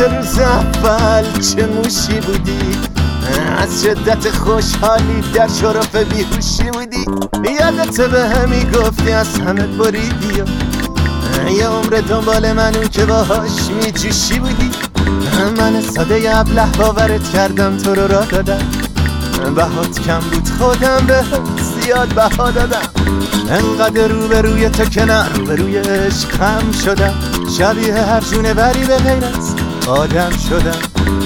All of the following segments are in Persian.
روز اول چه موشی بودی، از شدت خوشحالی در شرف بیهوشی بودی. یادت به همی گفتی از همه بریدی و یه عمر دنبال منو که باهاش میجوشی بودی. من ساده ابله باورت کردم، تو رو راه دادم، بهات کم بود خودم به زیاد بها دادم. انقدر روبروی تو که نه روبروی عشقم شدم، شبیه هر جونه بری به غیر از آدم شدم.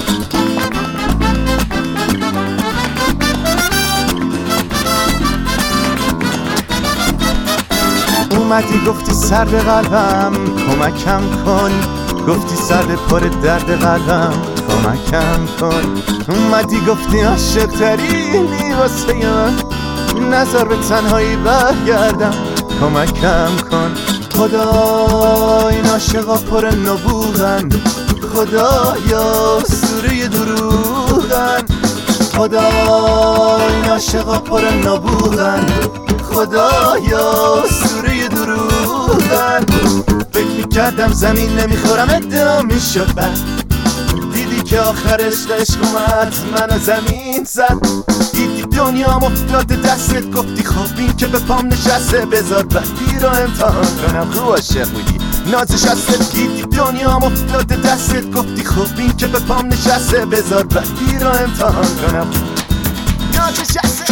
اومدی گفتی سر به قلبم کمکم کن، گفتی سر به پر درد قلبم کمکم کن. اومدی گفتی عاشق ترینی واسه من، نذار به تنهایی برگردم کمکم کن. خدا این عاشقا پر نبوغن، خدایا سوره دروغن. خدا این عاشقا پر نبوغن، خدایا سوره دروغن. فکر میکردم زمین نمیخورم ادعا میشد، بعد دیدی که آخرش عشق اومد منو زمین زد. دیدی دنیام افتاده دستت، گفتی خب این که به پام نشسته بذار بدی رو امتحان کنم. خوب عاشق بودی نازش هست. دیدی دنیام افتاده دستت، گفتی خب این که به پام نشسته بذار بدی رو امتحان کنم. نازش هست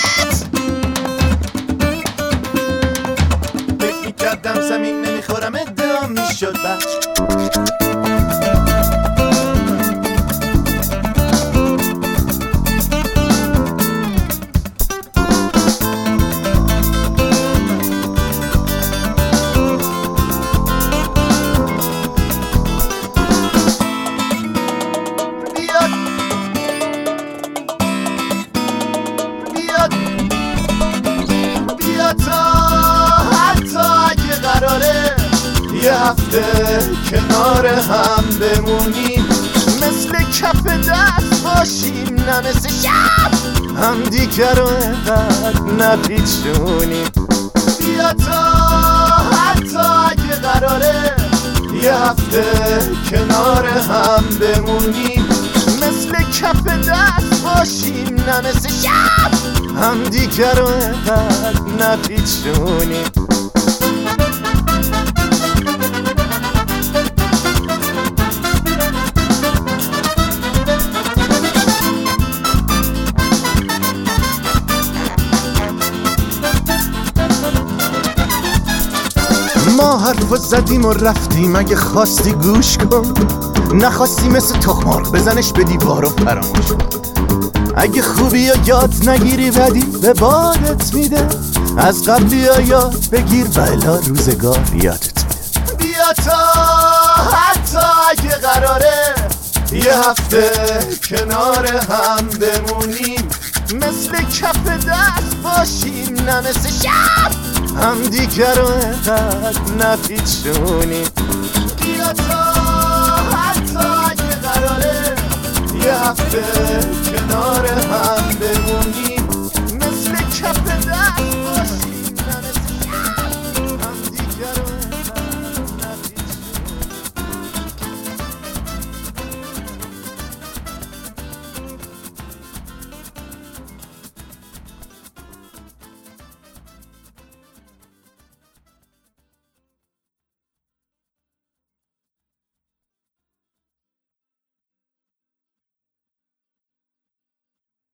فکر میکردم زمین نمیخورم ادعا میشد، بعد یه هفته کنار هم بمونیم، مثل کف دست باشیم نه مثل شب هم دیگر رو اینقدر نپیچونیم. بیا تا حتی اگه قراره یه هفته کنار هم بمونیم، مثل کف دست باشیم نه مثل شب هم دیگر رو اینقدر نپیچونیم. ما حرف زدیم و رفتیم، اگه خواستی گوش کن، نخواستی مثل تخمار بزنش به دیوار و فراموش کن. اگه خوبی و یاد نگیری بدی به بادت میده، از قبلی ها یاد بگیر بلا روزگار یادت میده. بیا تا حتی اگه قراره یه هفته کنار هم بمونیم، مثل کف دست باشیم نه مثل شب هم دیگر رو اینقدر نپیچونیم. بیا تا حتی اگه قراره یه هفته کنار هم بمونیم،